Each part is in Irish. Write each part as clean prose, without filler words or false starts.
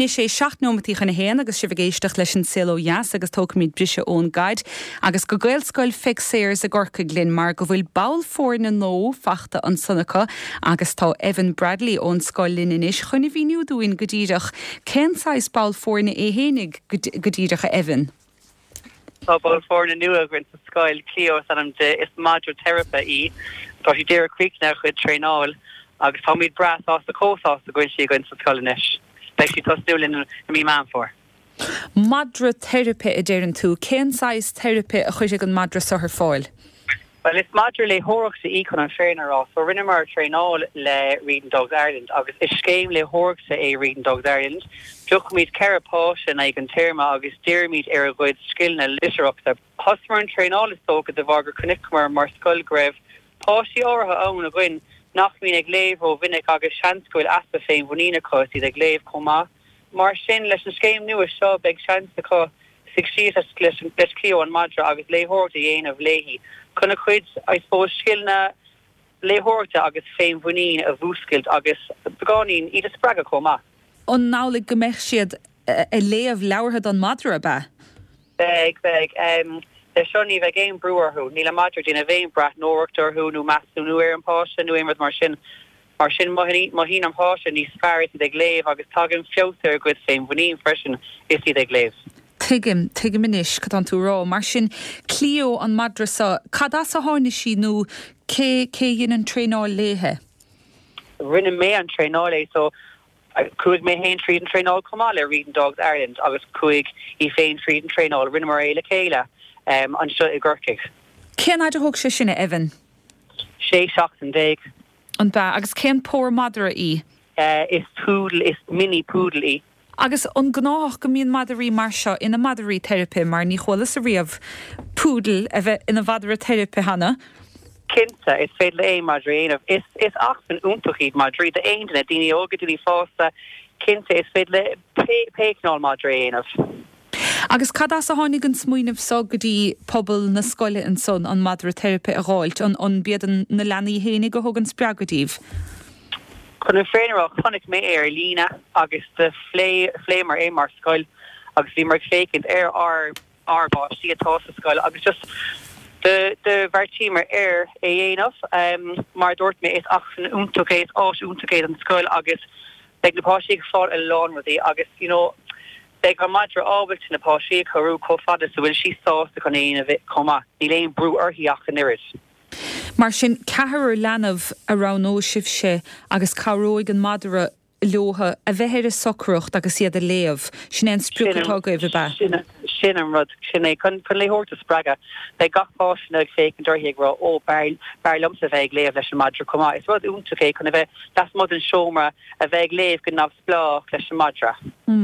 Ní sé 7 nómatí chuna héana agus si bhgéisteach leis an silo jaas agus tóg míid brise ón gaid agus go gail scoil fixéir a gorca glynn mar go bhfuil bail fór na nó fachta an sunnacha agus tá Evan Bradley ón scoil linis chuna bhíniú dúin godíireach cénsáis bail fór na éhénig godíireach a Evan. Tá bail fór na nua grin sa scoil Cleo san de is madra therapy tá si déir cuiic na chud tréáil agus tá míid bras á sa cósá a gin si gin sa scoilinis. Beisi tá stiúlin na mí man fór. Madra therapy a déirann tú, cénsáis therapy a chuise an madra sa fáil? Well, it's madra le hórach sa ícon an féinará, so rinne mar tréáil le Reading Dogs Ireland, agus is céim le hórach sa Reading Dogs Ireland. Tuch míid carapáis ag an terma agus dearmid a gcuid skillna literachta. Hosmar an tréáil is tógad de bhagur connectmar mar scoil greibh páisí áirithe ann a gcuin nach mín ag léibh ó vinnic agus seanscoil aspa féin bhunína cosí ag léibh comá. Mar sin leis an scéim nua seo beag seansa có sig siad leis Cleo an madra agus léthórta dhéanamh léhí. Conna chuid I suppose skillna léthórta agus féin bhunín a bhúscailt agus begáín iad a spraga comá. On nála go meich siad a léamh leabhartha an madra ba? Beg. De shoni ve game brewer who Nila Madrid in a vein brat Norrichter who nu mass nu an passion nu with Marshin Mohin am passion ní sparity de glaive agus tagin filter good fame when freshen is de glaive. Tigim inis cat an tú rá mar sin Cleo an madrasa cadas a hána sí nó cé dhéanaan an tréáil léthe? Rinne mé an tréáil so cuaig mé hain tríd an tréáil comá le Reading Dogs Ireland agus cuaig I féin tríd an tréáil rinne mar éile céile. An seo I ggurcaigh. Cén áidir thug sé sinna Evan? Sé seach an déag. An ba agus cén pór madra í? Is poodle, is mini poodle í. Agus an gnáth go míon madarí mar seo ina madarí therapy mar ní cholalas a riamh poodle a bheith ina bhadra therapy hana? Kinsa is féad le é madra is achsan úntachaíd madra de aon na daoine ógadúí fása Kinsa is féad le péicnáil madra Agus cadas a tháinig an smuoinmh so go dtí pobl na scoile an son an madra therapy a gháilt an bead na leanaí hénig go thug an spreagadíh. Chun féinará chonig mé lína agus de fléimar é mar scoil agus bhí mar fécinint arbá si atá sa scoil agus just de bhartímar é dhéanamh mar dúirt mé is achsan úntacéid úntacéid an scoil agus beag napáisií go fáil a lánradí agus Beg ar madra ábailt na páisií choú cófada so bhfuil sí sásta chun éana a bheith comá. Ní léon brú orthaíach an irid. Mar sin cethir leanamh a ránó sibh sé agus caróig an madra leotha a bheithir a socrucht agus iad a léamh sin an sprúchatá go bh ba. Sin an rud sin é chun léthórta spraga be gachpáisina ag fécinn dorthaigh rá ó bearlamsa bheith léamh leis an madra comá. Is rud úntacé chun a bheith das mod an seomra a bheith léamh go nabh splách leis an madra.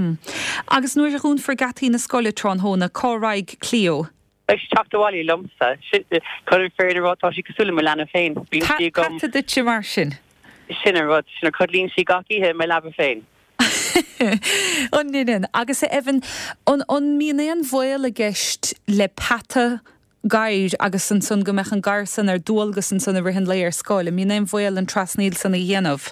Agus nuair a hún forgatí na scoile trónhóna córáig Cleo. Leis teachtaháilí lumsa chun féidir rátá sí cosúla me lena féin. Tá duite mar sin. Sin an rud sinna chudlín sí gacíthe me leba féin. An ninin agus é Evan an mína an bhil a gceist le pata gair agus an son go meach an garsan ar dúalgus an son a rihan léir scoil mína an bhil an trasníil san a dhéanamh.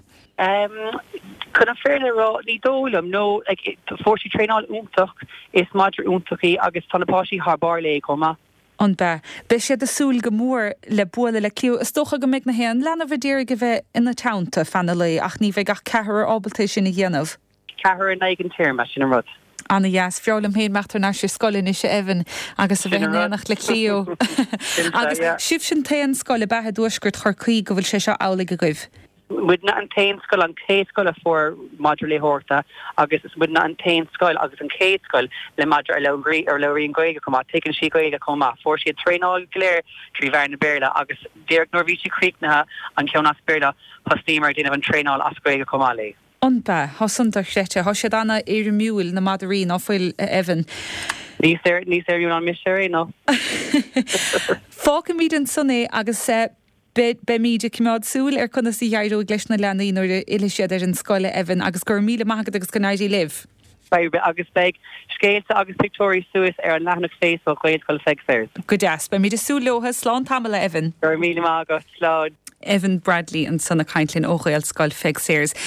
Chun féidirrá ní dólam nó fórsí tréáil úntaach is madra úntachaí agus tannapáisií thbar le comá. An be siad a súil go mór le buala le Cleo is tócha go méid na héan lena bh déir go bheith ina townta fanna le ach ní bheith gach cethir ábalta sin na dhéanamh. Cethir in aigen téirme sin an rud. Anna yes, fiolalam héin meachtar ná sé scoilin is Evan agus a bheith néanacht le Cleo. Agus sib sin taon scoile bethe dúisgurt chorcaí go bhfuil sé seo álaigh a goibh. With na an tain skull an cé skull for madra le horta agus with na an tain skull agus an cé skull le madra le goige comma taken si goige comma for si tréáil léir trí bhar na béla agus Derek Norvíci Creek na an ceanna spéla hostímar dina an tréáil as goige comma le. Anba hosantar sete ho sé anna éirimúil na madarí á foiil Evan. Ní sé an mis no. Fáca míad an sunné agus be míide cimrád súil ar chuna sí dhearú gleis na leanaí nuair ile siad ar an scoile Evan agus gur míle maigad agus go náidí libh. Agus beag scéalte agus Victoria Suez ar an lehanach Facebook chuid go feig fér. Go deas, be míide súlótha slán tamala Evan. Gur míle mágat sláid. Evan Bradley an sanna caintlinn óchail scoil feig séirs.